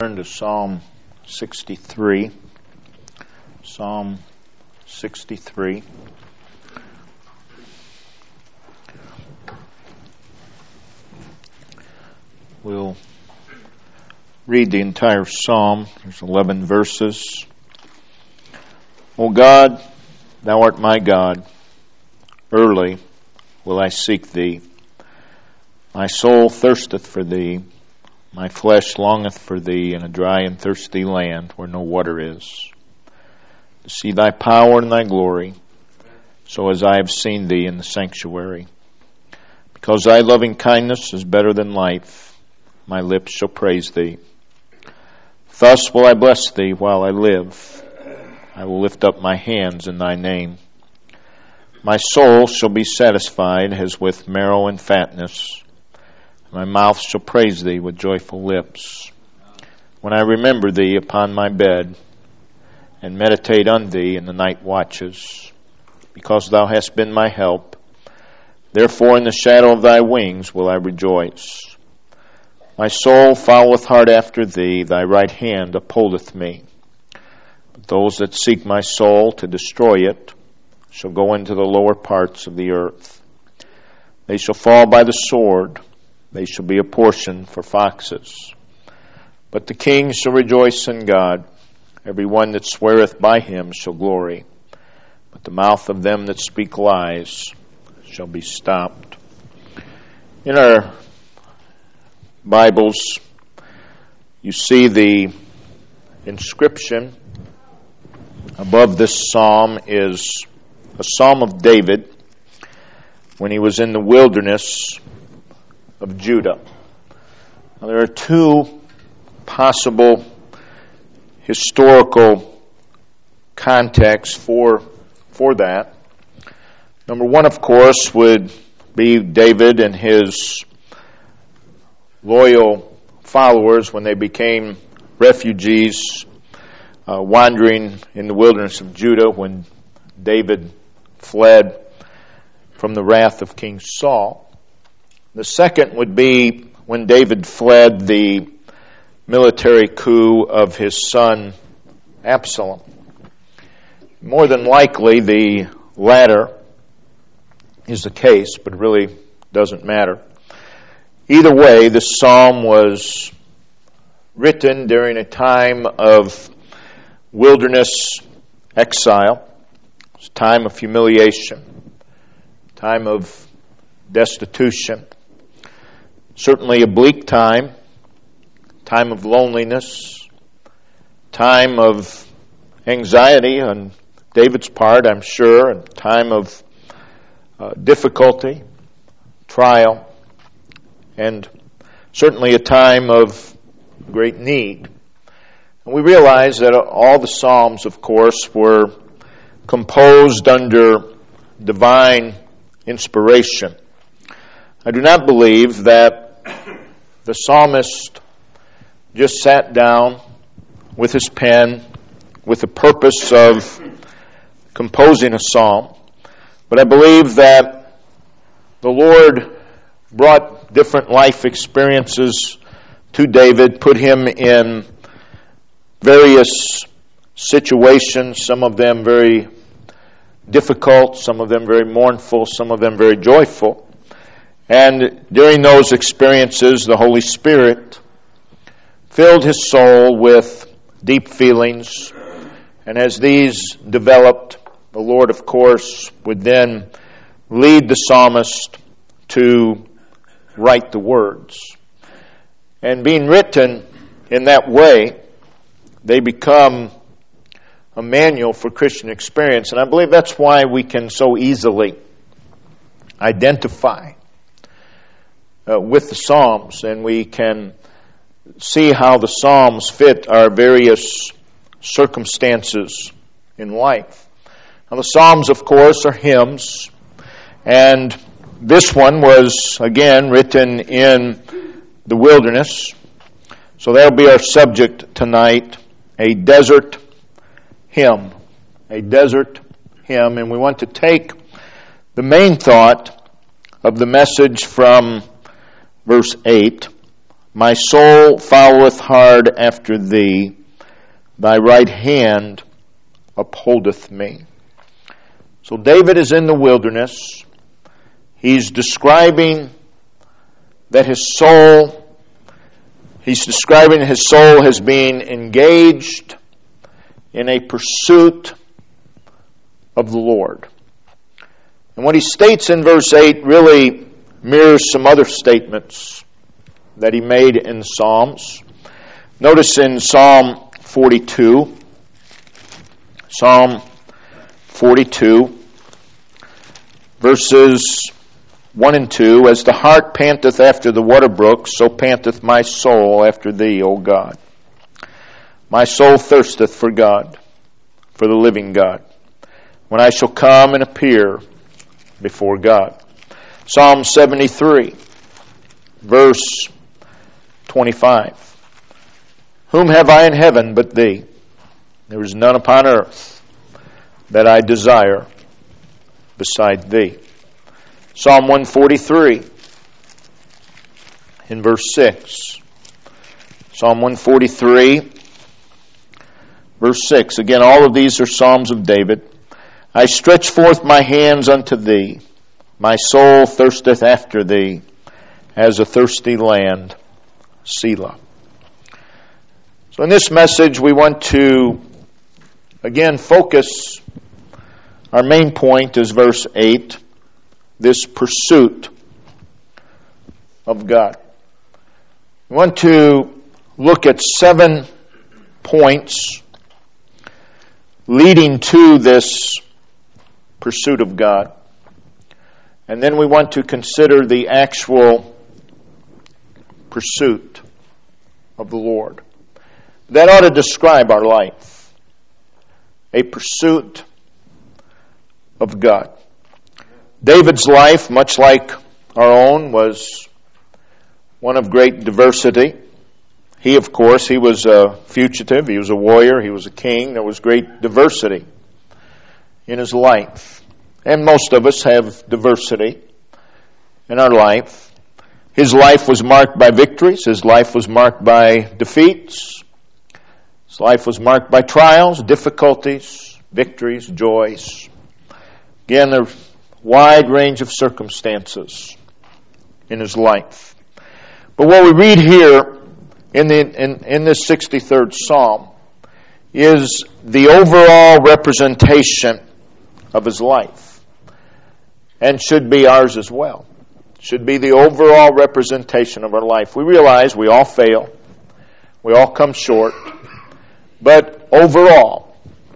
turn to Psalm 63. Psalm 63. We'll read the entire psalm. There's 11 verses. O God, thou art my God. Early will I seek thee. My soul thirsteth for thee. My flesh longeth for thee in a dry and thirsty land where no water is, to see thy power and thy glory, so as I have seen thee in the sanctuary. Because thy loving kindness is better than life, my lips shall praise thee. Thus will I bless thee while I live. I will lift up my hands in thy name. My soul shall be satisfied as with marrow and fatness. My mouth shall praise thee with joyful lips. When I remember thee upon my bed, and meditate on thee in the night watches, because thou hast been my help, therefore in the shadow of thy wings will I rejoice. My soul followeth hard after thee, thy right hand upholdeth me. But those that seek my soul to destroy it shall go into the lower parts of the earth. They shall fall by the sword. They shall be a portion for foxes. But the king shall rejoice in God. Every one that sweareth by him shall glory. But the mouth of them that speak lies shall be stopped. In our Bibles, you see the inscription above this psalm is a psalm of David when he was in the wilderness of Judah. Now, there are two possible historical contexts for that. Number one, of course, would be David and his loyal followers when they became refugees wandering in the wilderness of Judah when David fled from the wrath of King Saul. The second would be when David fled the military coup of his son Absalom. More than likely, the latter is the case, but it really doesn't matter. Either way, this psalm was written during a time of wilderness exile, a time of humiliation, time of destitution. Certainly a bleak time of loneliness, time of anxiety on David's part, I'm sure, and time of difficulty, trial, and certainly a time of great need. And we realize that all the Psalms, of course, were composed under divine inspiration. I do not believe that the psalmist just sat down with his pen with the purpose of composing a psalm, but I believe that the Lord brought different life experiences to David, put him in various situations, some of them very difficult, some of them very mournful, some of them very joyful. And during those experiences, the Holy Spirit filled his soul with deep feelings. And as these developed, the Lord, of course, would then lead the psalmist to write the words. And being written in that way, they become a manual for Christian experience. And I believe that's why we can so easily identify with the Psalms, and we can see how the Psalms fit our various circumstances in life. Now, the Psalms, of course, are hymns, and this one was, again, written in the wilderness. So that'll be our subject tonight, a desert hymn. A desert hymn, and we want to take the main thought of the message from verse 8 My soul followeth hard after thee. Thy right hand upholdeth me. So David is in the wilderness. He's describing that his soul has been engaged in a pursuit of the Lord. And what he states in verse 8 really mirrors some other statements that he made in the Psalms. Notice in Psalm 42, verses 1 and 2, as the hart panteth after the water brooks, so panteth my soul after thee, O God. My soul thirsteth for God, for the living God, when I shall come and appear before God. Psalm 73, verse 25. Whom have I in heaven but thee? There is none upon earth that I desire beside thee. Psalm 143, in verse 6. Psalm 143, verse 6. Again, all of these are Psalms of David. I stretch forth my hands unto thee. My soul thirsteth after thee, as a thirsty land. Selah. So in this message, we want to, again, focus. Our main point is verse 8, this pursuit of God. We want to look at 7 points leading to this pursuit of God. And then we want to consider the actual pursuit of the Lord. That ought to describe our life. A pursuit of God. David's life, much like our own, was one of great diversity. He, of course, he was a fugitive, he was a warrior, he was a king. There was great diversity in his life. And most of us have diversity in our life. His life was marked by victories. His life was marked by defeats. His life was marked by trials, difficulties, victories, joys. Again, there's a wide range of circumstances in his life. But what we read here in this 63rd Psalm is the overall representation of his life, and should be ours as well. Should be the overall representation of our life. We realize we all fail. We all come short. But overall,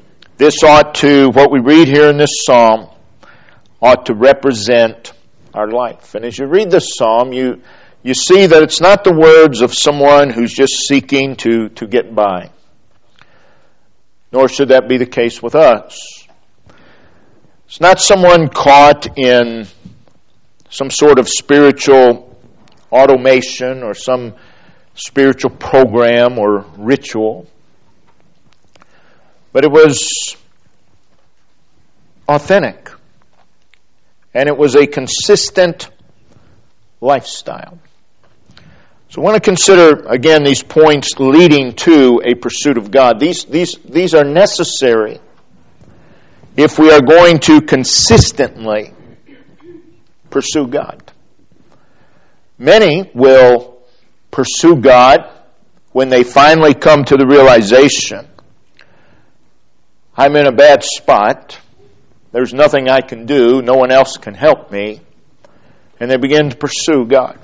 what we read here in this psalm ought to represent our life. And as you read this psalm, you see that it's not the words of someone who's just seeking to get by. Nor should that be the case with us. It's not someone caught in some sort of spiritual automation or some spiritual program or ritual. But it was authentic. And it was a consistent lifestyle. So I want to consider, again, these points leading to a pursuit of God. These are necessary if we are going to consistently pursue God. Many will pursue God when they finally come to the realization, I'm in a bad spot, there's nothing I can do, no one else can help me, and they begin to pursue God.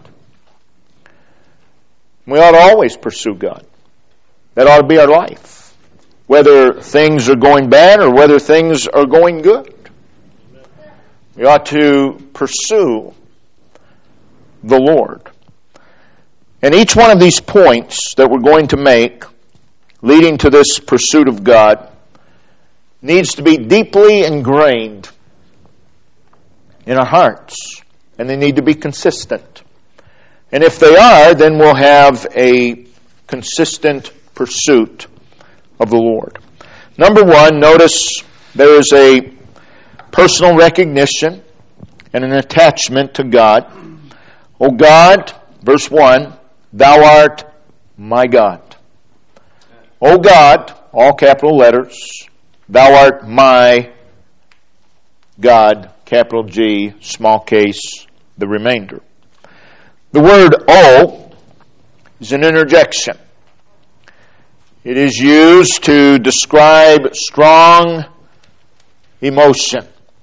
We ought to always pursue God. That ought to be our life, whether things are going bad or whether things are going good. We ought to pursue the Lord. And each one of these points that we're going to make, leading to this pursuit of God, needs to be deeply ingrained in our hearts. And they need to be consistent. And if they are, then we'll have a consistent pursuit of the Lord. Number one, notice there is a personal recognition and an attachment to God. O God, verse 1, Thou art my God. O God, all capital letters, Thou art my God, capital G, small case, the remainder. The word O is an interjection. It is used to describe strong emotion.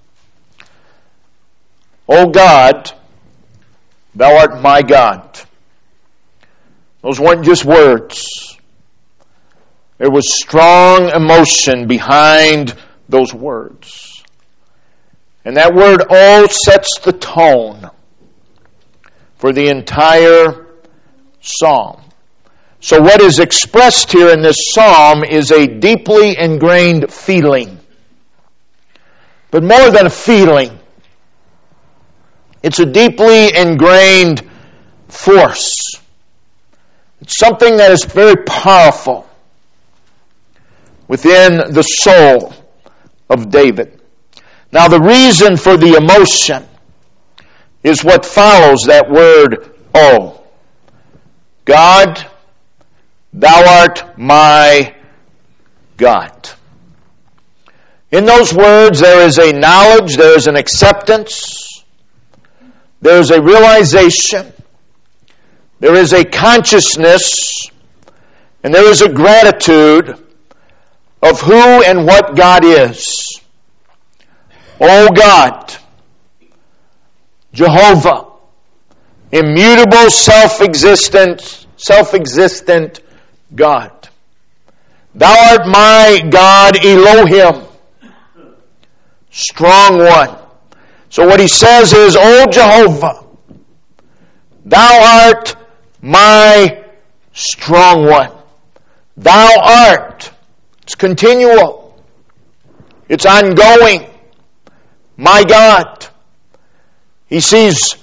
O God, Thou art my God. Those weren't just words. There was strong emotion behind those words. And that word O sets the tone for the entire psalm. So what is expressed here in this psalm is a deeply ingrained feeling. But more than a feeling, it's a deeply ingrained force. It's something that is very powerful within the soul of David. Now the reason for the emotion is what follows that word O. God, Thou art my God. In those words there is a knowledge, there is an acceptance, there is a realization, there is a consciousness, and there is a gratitude of who and what God is. O God, Jehovah, immutable, self-existent God. Thou art my God, Elohim, strong one. So what he says is, O Jehovah, Thou art my strong one. Thou art. It's continual. It's ongoing. My God. He sees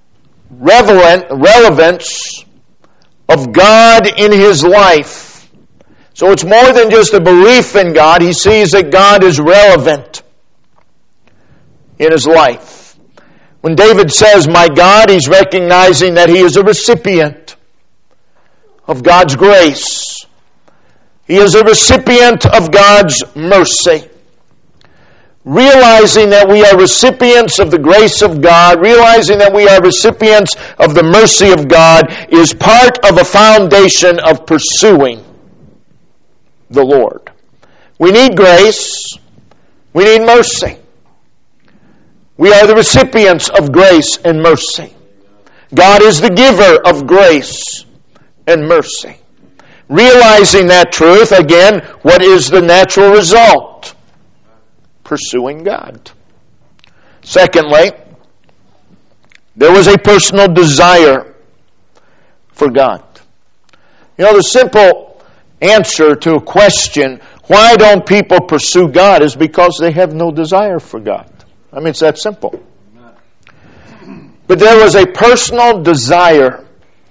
relevance of God in his life. So it's more than just a belief in God. He sees that God is relevant in his life. When David says, my God, he's recognizing that he is a recipient of God's grace. He is a recipient of God's mercy. Realizing that we are recipients of the grace of God, realizing that we are recipients of the mercy of God, is part of a foundation of pursuing the Lord. We need grace. We need mercy. We are the recipients of grace and mercy. God is the giver of grace and mercy. Realizing that truth, again, what is the natural result? Pursuing God. Secondly, there was a personal desire for God. You know, the simple answer to a question, why don't people pursue God, is because they have no desire for God. I mean, it's that simple. But there was a personal desire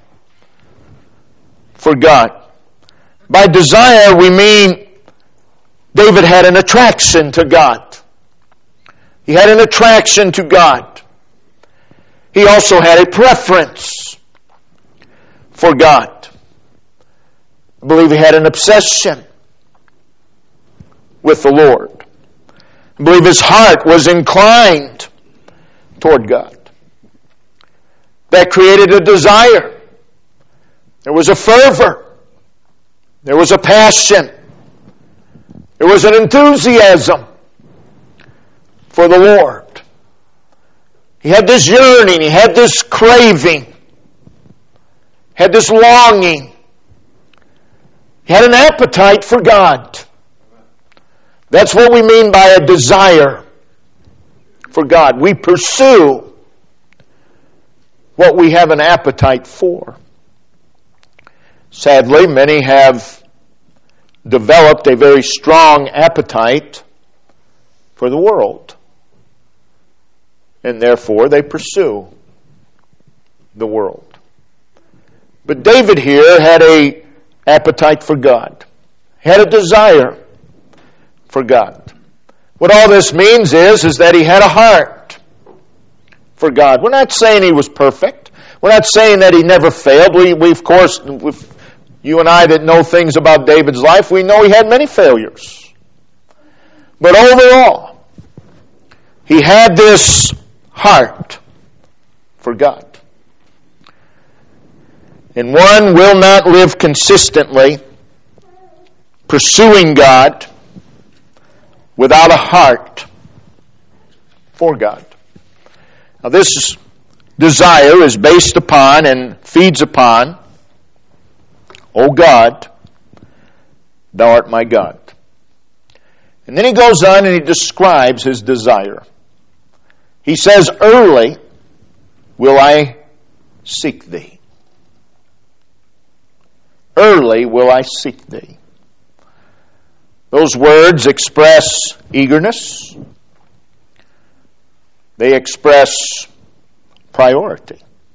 for God. By desire, we mean David had an attraction to God. He had an attraction to God. He also had a preference for God. I believe he had an obsession with the Lord. I believe his heart was inclined toward God. That created a desire. There was a fervor. There was a passion. There was an enthusiasm for the Lord. He had this yearning. He had this craving. Had this longing. He had an appetite for God. That's what we mean by a desire for God. We pursue what we have an appetite for. Sadly, many have developed a very strong appetite for the world. And therefore, they pursue the world. But David here had an appetite for God. Had a desire for God. What all this means is that he had a heart for God. We're not saying he was perfect. We're not saying that he never failed. We of course, you and I that know things about David's life, we know he had many failures. But overall, he had this heart for God. And one will not live consistently pursuing God without a heart for God. Now this desire is based upon and feeds upon, O God, thou art my God. And then he goes on and he describes his desire. He says, early will I seek thee. Early will I seek thee. Those words express eagerness. They express priority.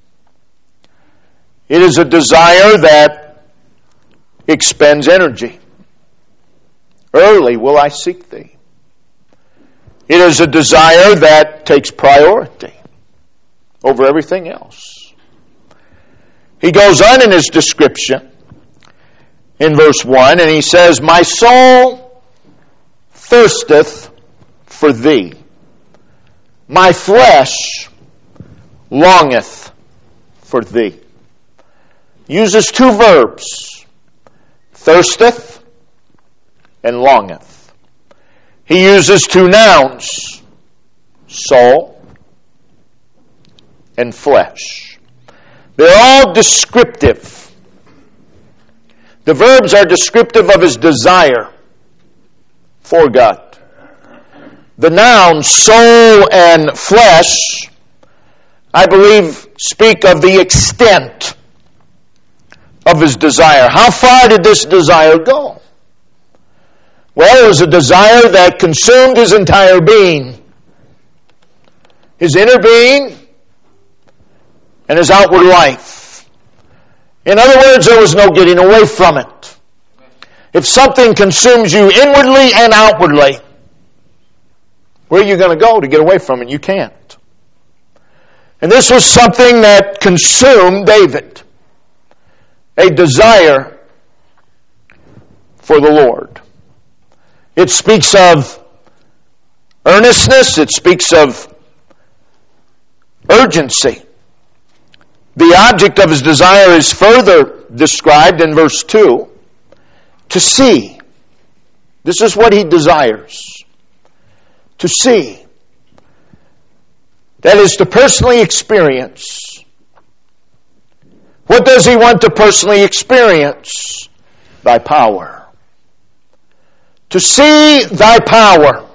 It is a desire that expends energy. Early will I seek thee. It is a desire that takes priority over everything else. He goes on in his description in verse 1, and he says, my soul thirsteth for thee. My flesh longeth for thee. Uses two verbs, thirsteth and longeth. He uses two nouns, soul and flesh. They're all descriptive. The verbs are descriptive of his desire for God. The nouns soul and flesh, I believe, speak of the extent of his desire. How far did this desire go? Well, it was a desire that consumed his entire being. His inner being and his outward life. In other words, there was no getting away from it. If something consumes you inwardly and outwardly, where are you going to go to get away from it? You can't. And this was something that consumed David. A desire for the Lord. It speaks of earnestness. It speaks of urgency. The object of his desire is further described in verse 2. To see. This is what he desires. To see. That is to personally experience. What does he want to personally experience? Thy power. To see thy power.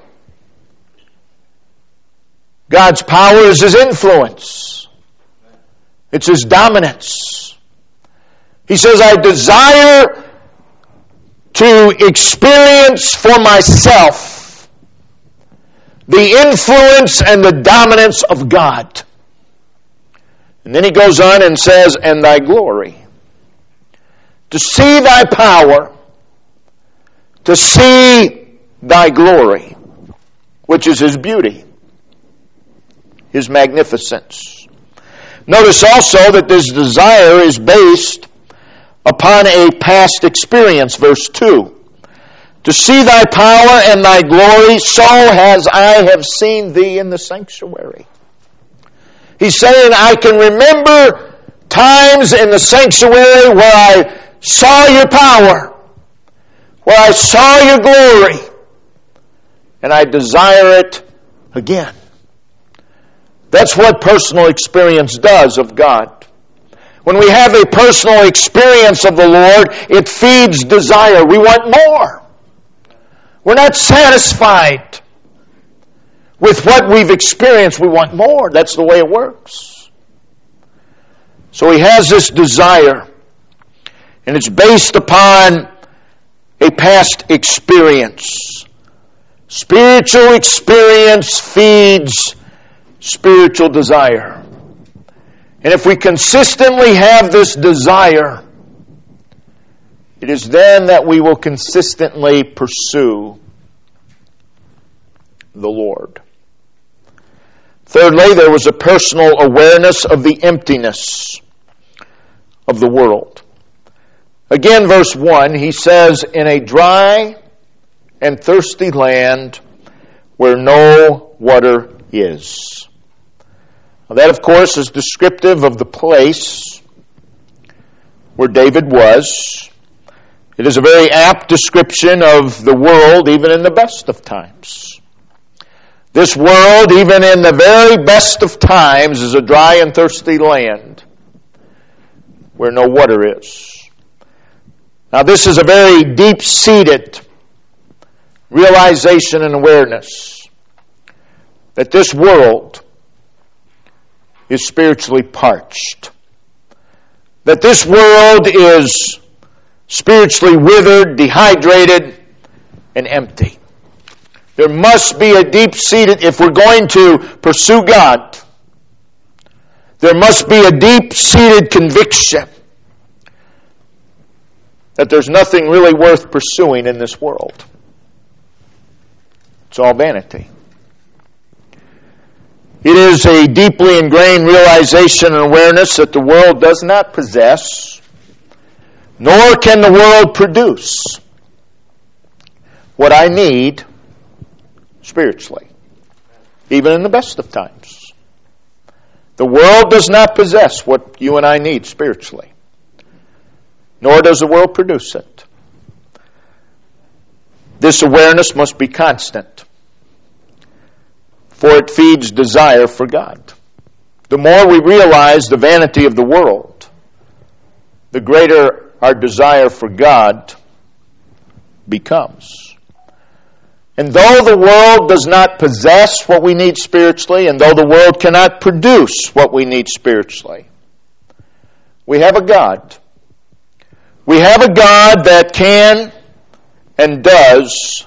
God's power is his influence. It's his dominance. He says, I desire to experience for myself the influence and the dominance of God. And then he goes on and says, and thy glory. To see thy power, to see thy glory, which is his beauty, his magnificence. Notice also that this desire is based upon a past experience, verse 2. To see thy power and thy glory, so as I have seen thee in the sanctuary. He's saying, I can remember times in the sanctuary where I saw your power, where I saw your glory, and I desire it again. That's what personal experience does of God. When we have a personal experience of the Lord, it feeds desire. We want more. We're not satisfied with what we've experienced. We want more. That's the way it works. So he has this desire, and it's based upon a past experience. Spiritual experience feeds spiritual desire. And if we consistently have this desire, it is then that we will consistently pursue the Lord. Thirdly, there was a personal awareness of the emptiness of the world. Again, verse 1, he says, in a dry and thirsty land where no water is. Now that, of course, is descriptive of the place where David was. It is a very apt description of the world, even in the best of times. This world, even in the very best of times, is a dry and thirsty land where no water is. Now, this is a very deep-seated realization and awareness that this world is spiritually parched. That this world is spiritually withered, dehydrated, and empty. There must be a deep-seated, if we're going to pursue God, there must be a deep-seated conviction that there's nothing really worth pursuing in this world. It's all vanity. It is a deeply ingrained realization and awareness that the world does not possess, nor can the world produce what I need spiritually, even in the best of times. The world does not possess what you and I need spiritually, nor does the world produce it. This awareness must be constant, for it feeds desire for God. The more we realize the vanity of the world, the greater our desire for God becomes. And though the world does not possess what we need spiritually, and though the world cannot produce what we need spiritually, we have a God. We have a God that can and does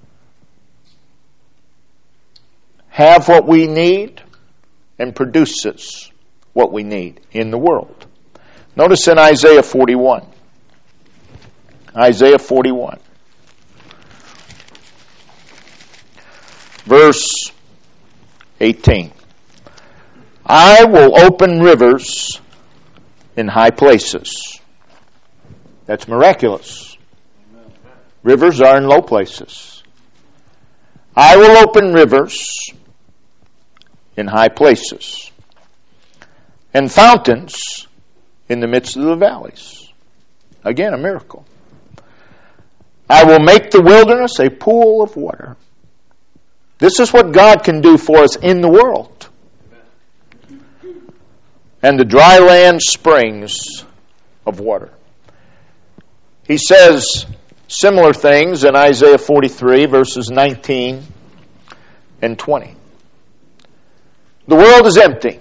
have what we need and produces what we need in the world. Notice in Isaiah 41. Isaiah 41. Verse 18. I will open rivers in high places. That's miraculous. Rivers are in low places. I will open rivers in high places, and fountains in the midst of the valleys. Again, a miracle. I will make the wilderness a pool of water. This is what God can do for us in the world. And the dry land springs of water. He says similar things in Isaiah 43, verses 19 and 20. The world is empty.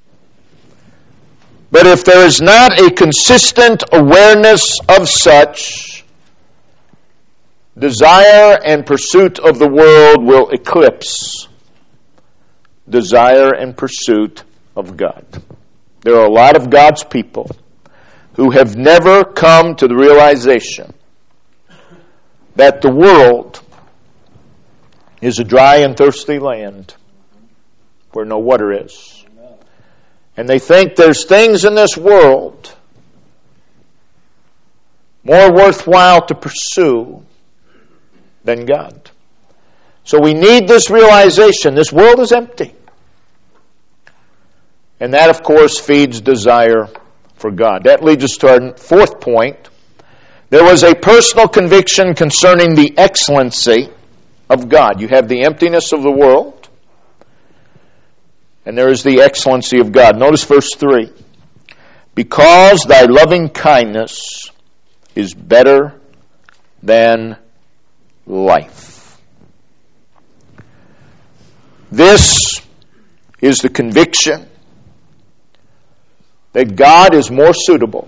But if there is not a consistent awareness of such, desire and pursuit of the world will eclipse desire and pursuit of God. There are a lot of God's people who have never come to the realization that the world is a dry and thirsty land where no water is. And they think there's things in this world more worthwhile to pursue than God. So we need this realization. This world is empty. And that, of course, feeds desire for God. That leads us to our fourth point. There was a personal conviction concerning the excellency of God. You have the emptiness of the world, and there is the excellency of God. Notice verse 3. Because thy loving kindness is better than life. This is the conviction that God is more suitable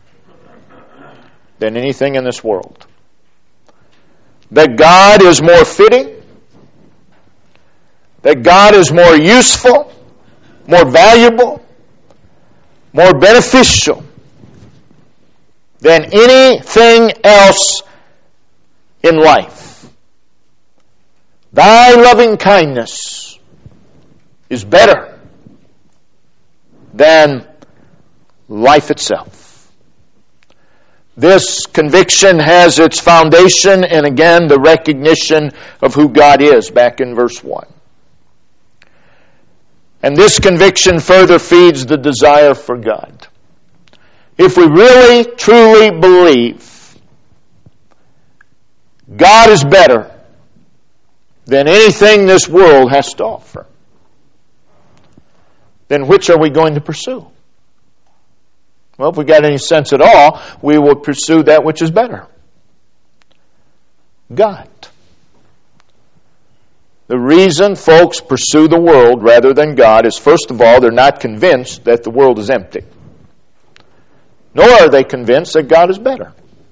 than anything in this world. That God is more fitting. That God is more useful, more valuable, more beneficial than anything else in life. Thy loving kindness is better than life itself. This conviction has its foundation in, again, the recognition of who God is, back in verse 1. And this conviction further feeds the desire for God. If we really, truly believe God is better than anything this world has to offer, then which are we going to pursue? Well, if we got any sense at all, we will pursue that which is better. God. The reason folks pursue the world rather than God is, first of all, they're not convinced that the world is empty. Nor are they convinced that God is better.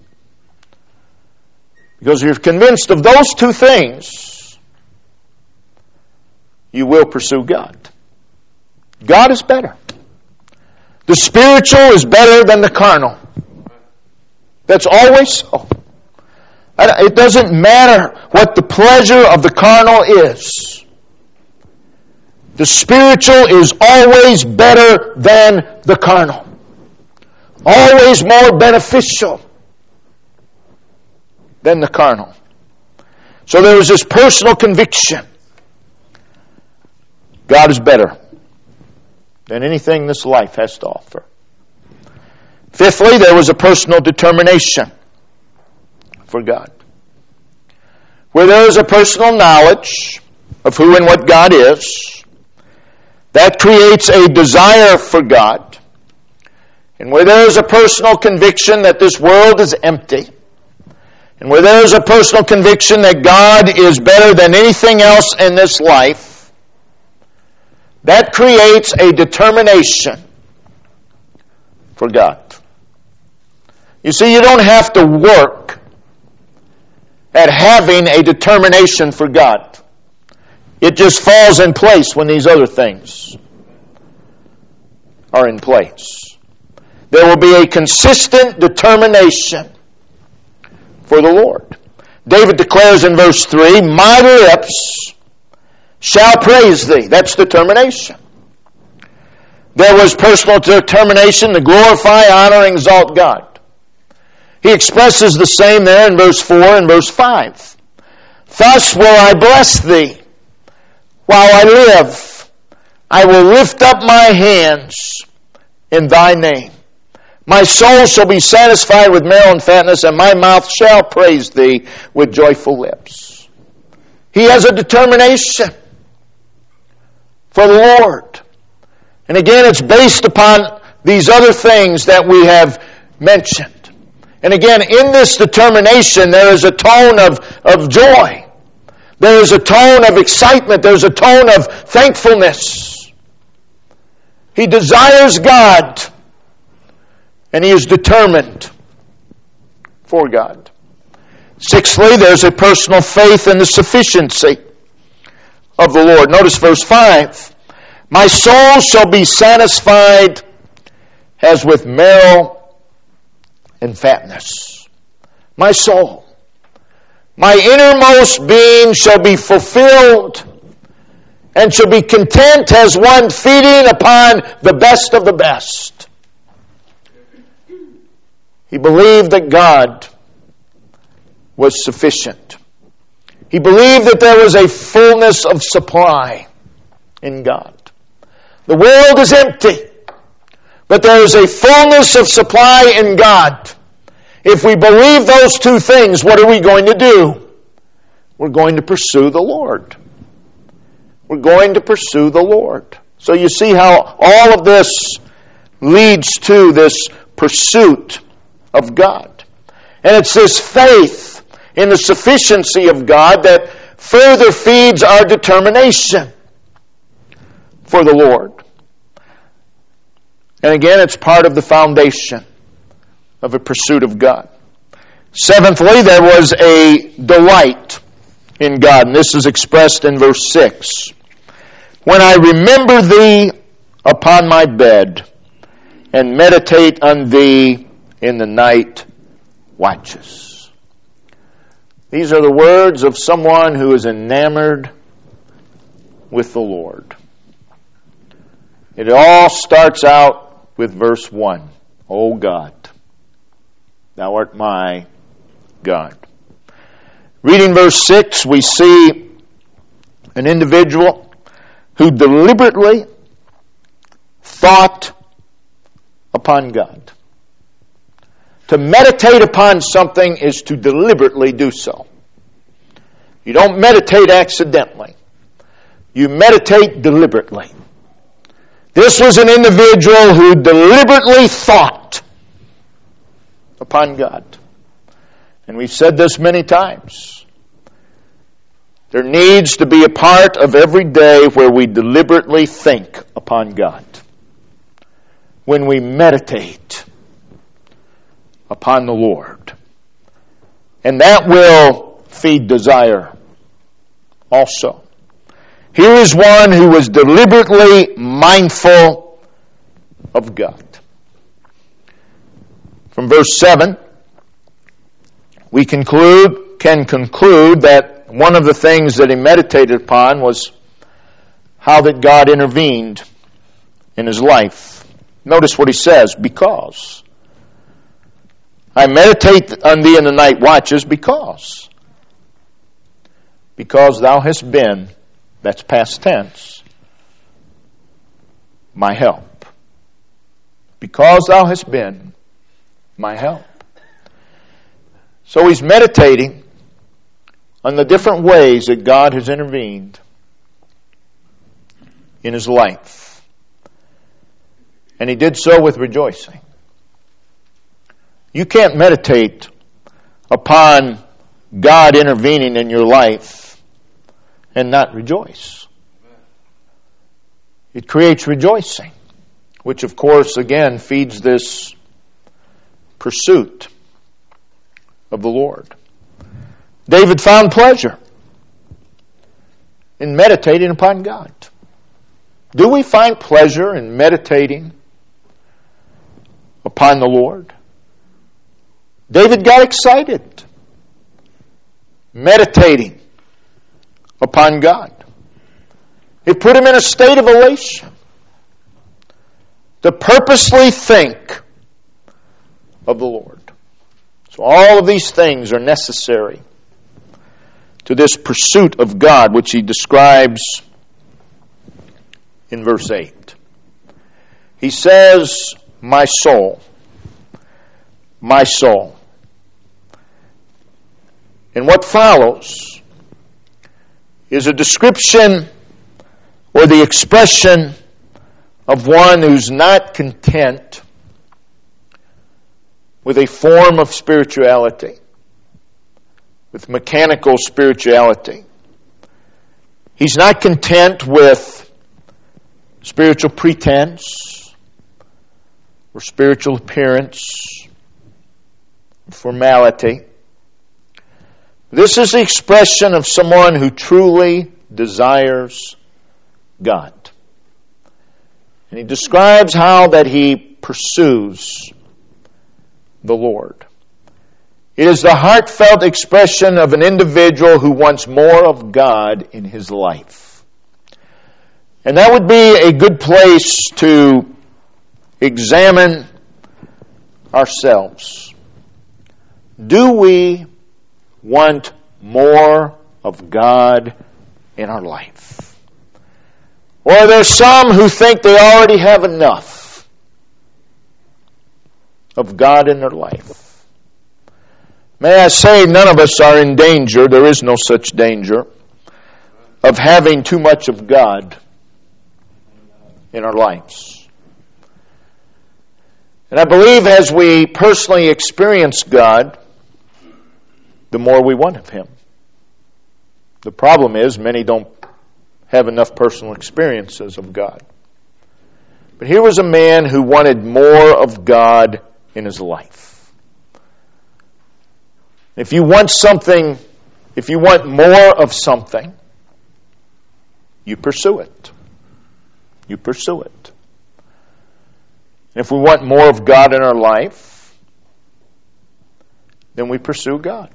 Because if you're convinced of those two things, you will pursue God. God is better. The spiritual is better than the carnal. That's always so. It doesn't matter what the pleasure of the carnal is. The spiritual is always better than the carnal. Always more beneficial than the carnal. So there is this personal conviction. God is better than anything this life has to offer. Fifthly, there was a personal determination for God. Where there is a personal knowledge of who and what God is, that creates a desire for God. And where there is a personal conviction that this world is empty, and where there is a personal conviction that God is better than anything else in this life, that creates a determination for God. You see, you don't have to work at having a determination for God. It just falls in place when these other things are in place. There will be a consistent determination for the Lord. David declares in verse 3, "My lips shall praise thee." That's determination. There was personal determination to glorify, honor, and exalt God. He expresses the same there in verse 4 and verse 5. "Thus will I bless thee while I live. I will lift up my hands in thy name. My soul shall be satisfied with marrow and fatness, and my mouth shall praise thee with joyful lips." He has a determination for the Lord. And again, it's based upon these other things that we have mentioned. And again, in this determination, there is a tone of joy. There is a tone of excitement. There's a tone of thankfulness. He desires God, and he is determined for God. Sixthly, there's a personal faith in the sufficiency of the Lord. Notice verse 5. "My soul shall be satisfied as with marrow and fatness." My soul, my innermost being shall be fulfilled and shall be content as one feeding upon the best of the best. He believed that God was sufficient. He believed that there was a fullness of supply in God. The world is empty, but there is a fullness of supply in God. If we believe those two things, what are we going to do? We're going to pursue the Lord. We're going to pursue the Lord. So you see how all of this leads to this pursuit of God. And it's this faith in the sufficiency of God that further feeds our determination for the Lord. And again, it's part of the foundation of a pursuit of God. Seventhly, there was a delight in God. And this is expressed in verse 6. "When I remember thee upon my bed, and meditate on thee in the night watches." These are the words of someone who is enamored with the Lord. It all starts out with verse 1. "O God, Thou art my God. Reading verse 6, we see an individual who deliberately thought upon God. To meditate upon something is to deliberately do so. You don't meditate accidentally. You meditate deliberately. This was an individual who deliberately thought upon God. And we've said this many times. There needs to be a part of every day where we deliberately think upon God. When we meditate upon the Lord. And that will feed desire also. Here is one who was deliberately mindful of God. From verse 7, we can conclude that one of the things that he meditated upon was how that God intervened in his life. Notice what he says, because. I meditate on thee in the night watches because thou hast been, that's past tense, my help. Because thou hast been my help. So he's meditating on the different ways that God has intervened in his life. And he did so with rejoicing. You can't meditate upon God intervening in your life and not rejoice. It creates rejoicing, which of course again feeds this pursuit of the Lord. David found pleasure in meditating upon God. Do we find pleasure in meditating upon the Lord? David got excited meditating upon God. It put him in a state of elation to purposely think of the Lord. So all of these things are necessary to this pursuit of God, which he describes in verse 8. He says, my soul. And what follows is a description or the expression of one who's not content with a form of spirituality, with mechanical spirituality. He's not content with spiritual pretense or spiritual appearance, formality. This is the expression of someone who truly desires God. And he describes how that he pursues the Lord. It is the heartfelt expression of an individual who wants more of God in his life. And that would be a good place to examine ourselves. Do we want more of God in our life? Or are there some who think they already have enough of God in their life? May I say, none of us are in danger, there is no such danger, of having too much of God in our lives. And I believe as we personally experience God, the more we want of Him. The problem is many don't have enough personal experiences of God. But here was a man who wanted more of God in his life. If you want something, if you want more of something, you pursue it. You pursue it. And if we want more of God in our life, then we pursue God.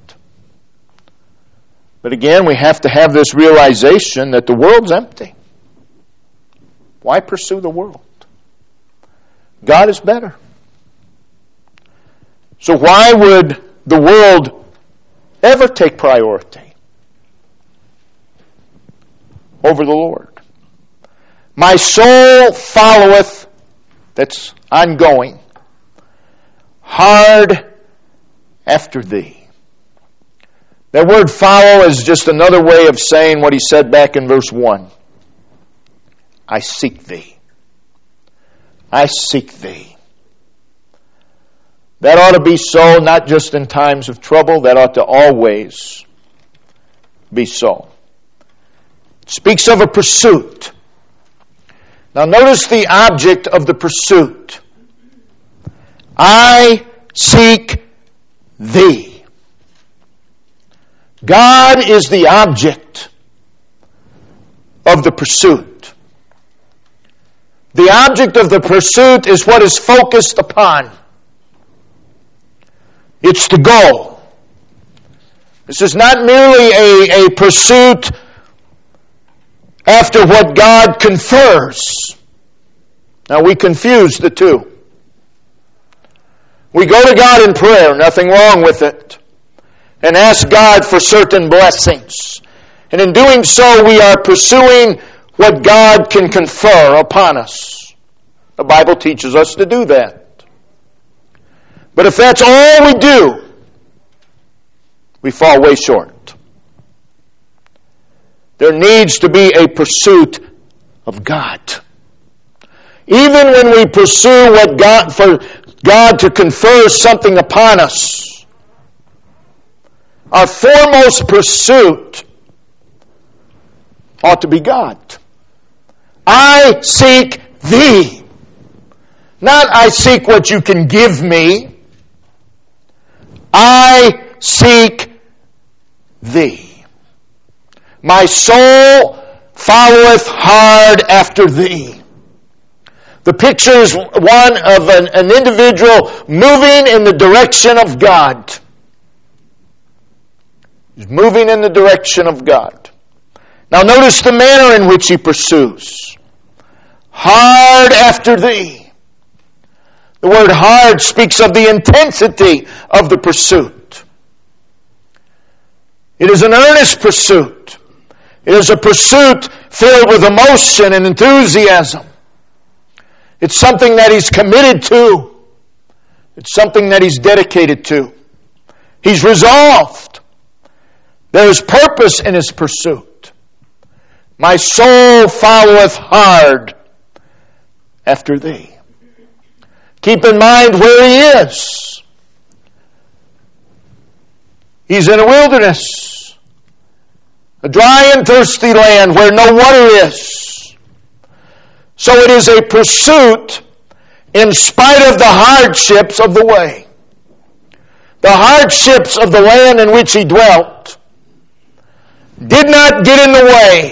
But again, we have to have this realization that the world's empty. Why pursue the world? God is better. So why would the world ever take priority over the Lord? My soul followeth, that's ongoing, hard after thee. That word follow is just another way of saying what he said back in verse 1. I seek thee. I seek thee. That ought to be so, not just in times of trouble. That ought to always be so. It speaks of a pursuit. Now notice the object of the pursuit. I seek thee. God is the object of the pursuit. The object of the pursuit is what is focused upon. It's the goal. This is not merely a pursuit after what God confers. Now we confuse the two. We go to God in prayer, nothing wrong with it, and ask God for certain blessings. And in doing so, we are pursuing what God can confer upon us. The Bible teaches us to do that. But if that's all we do, we fall way short. There needs to be a pursuit of God. Even when we pursue for God to confer something upon us, our foremost pursuit ought to be God. I seek thee. Not I seek what you can give me. I seek thee. My soul followeth hard after thee. The picture is one of an individual moving in the direction of God. He's moving in the direction of God. Now notice the manner in which he pursues. Hard after thee. The word hard speaks of the intensity of the pursuit. It is an earnest pursuit. It is a pursuit filled with emotion and enthusiasm. It's something that he's committed to. It's something that he's dedicated to. He's resolved. There is purpose in his pursuit. My soul followeth hard after thee. Keep in mind where he is. He's in a wilderness, a dry and thirsty land where no water is. So it is a pursuit in spite of the hardships of the way. The hardships of the land in which he dwelt did not get in the way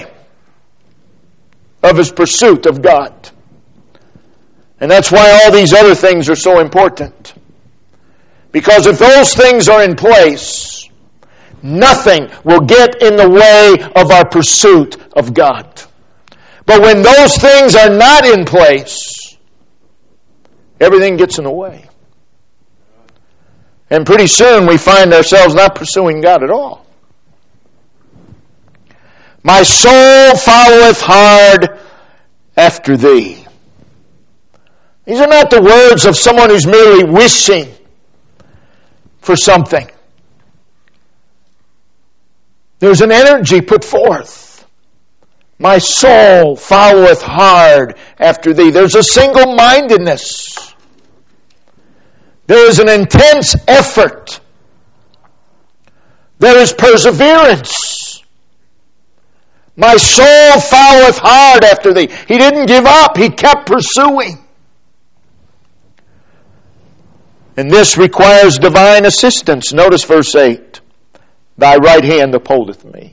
of his pursuit of God. And that's why all these other things are so important. Because if those things are in place, nothing will get in the way of our pursuit of God. But when those things are not in place, everything gets in the way. And pretty soon we find ourselves not pursuing God at all. My soul followeth hard after thee. These are not the words of someone who's merely wishing for something. There's an energy put forth. My soul followeth hard after thee. There's a single-mindedness. There is an intense effort. There is perseverance. My soul followeth hard after thee. He didn't give up. He kept pursuing. And this requires divine assistance. Notice verse 8. Thy right hand upholdeth me.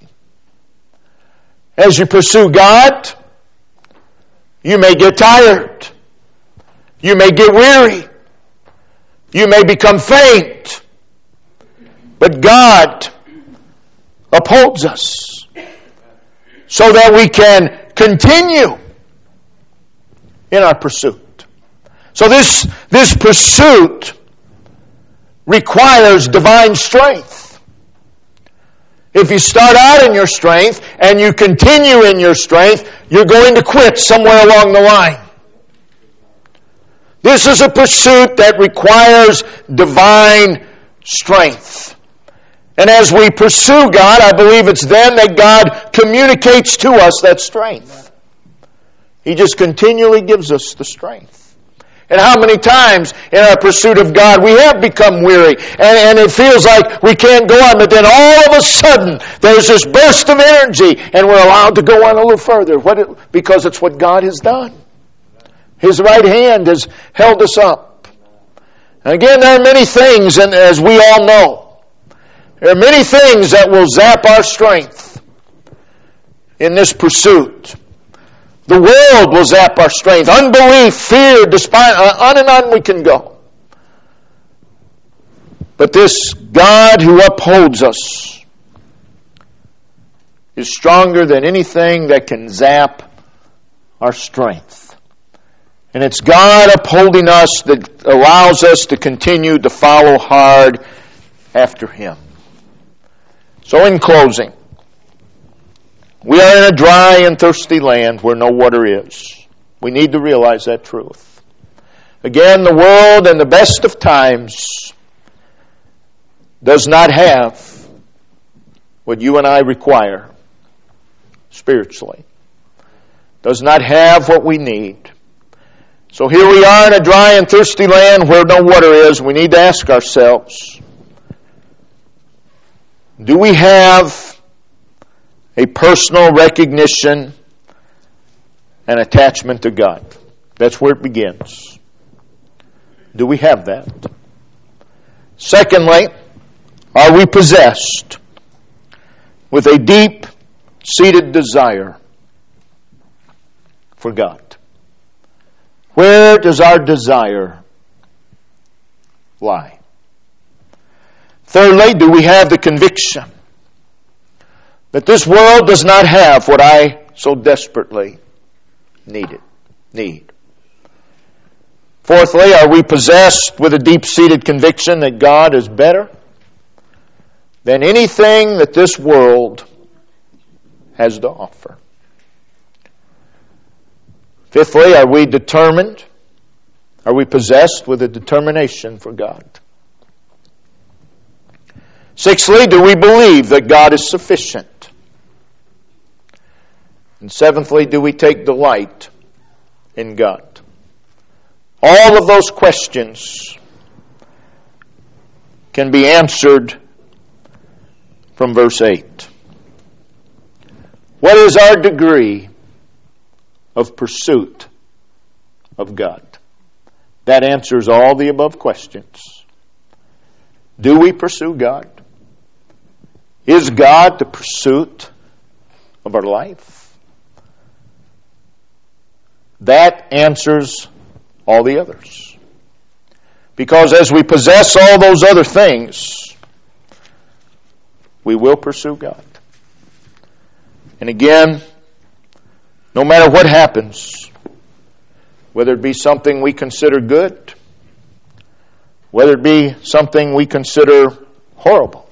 As you pursue God, you may get tired. You may get weary. You may become faint. But God upholds us so that we can continue in our pursuit. So this pursuit requires divine strength. If you start out in your strength and you continue in your strength, you're going to quit somewhere along the line. This is a pursuit that requires divine strength. And as we pursue God, I believe it's then that God communicates to us that strength. He just continually gives us the strength. And how many times in our pursuit of God we have become weary and it feels like we can't go on, but then all of a sudden there's this burst of energy and we're allowed to go on a little further. Because it's what God has done. His right hand has held us up. And again, there are many things, and as we all know, there are many things that will zap our strength in this pursuit. The world will zap our strength. Unbelief, fear, despite, on and on we can go. But this God who upholds us is stronger than anything that can zap our strength. And it's God upholding us that allows us to continue to follow hard after Him. So in closing, we are in a dry and thirsty land where no water is. We need to realize that truth. Again, the world in the best of times does not have what you and I require spiritually. Does not have what we need. So here we are in a dry and thirsty land where no water is. We need to ask ourselves, do we have a personal recognition and attachment to God? That's where it begins. Do we have that? Secondly, are we possessed with a deep-seated desire for God? Where does our desire lie? Thirdly, do we have the conviction that this world does not have what I so desperately need? Fourthly, are we possessed with a deep-seated conviction that God is better than anything that this world has to offer? Fifthly, are we determined? Are we possessed with a determination for God? Sixthly, do we believe that God is sufficient? And seventhly, do we take delight in God? All of those questions can be answered from verse 8. What is our degree of pursuit of God? That answers all the above questions. Do we pursue God? Is God the pursuit of our life? That answers all the others. Because as we possess all those other things, we will pursue God. And again, no matter what happens, whether it be something we consider good, whether it be something we consider horrible,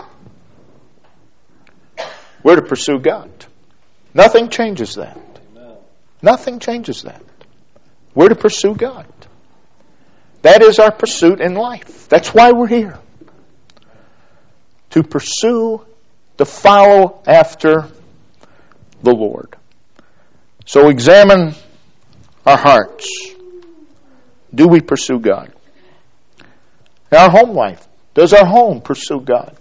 we're to pursue God. Nothing changes that. Nothing changes that. We're to pursue God. That is our pursuit in life. That's why we're here. To pursue, to follow after the Lord. So examine our hearts. Do we pursue God? In our home life, does our home pursue God?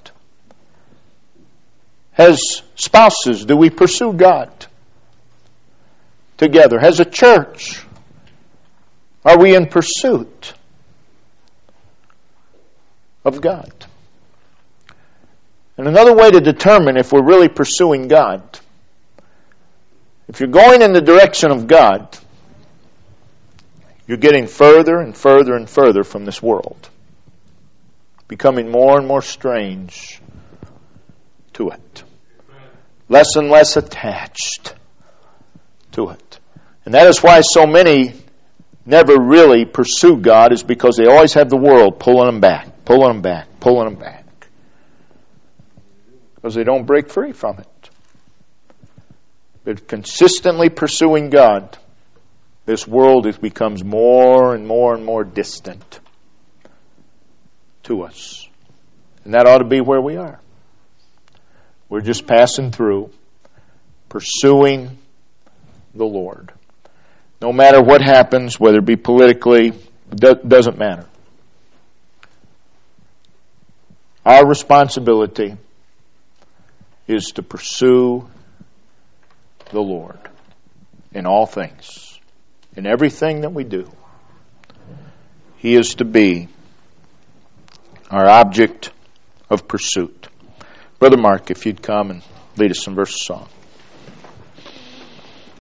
As spouses, do we pursue God together? As a church, are we in pursuit of God? And another way to determine if we're really pursuing God, if you're going in the direction of God, you're getting further and further and further from this world, becoming more and more strange to it, less and less attached to it. And that is why so many never really pursue God, is because they always have the world pulling them back. pulling them back, pulling them back. Because they don't break free from it. But consistently pursuing God, this world becomes more and more and more distant to us. And that ought to be where we are. We're just passing through, pursuing the Lord. No matter what happens, whether it be politically, doesn't matter. Our responsibility is to pursue the Lord in all things, in everything that we do. He is to be our object of pursuit. Brother Mark, if you'd come and lead us some verse of song.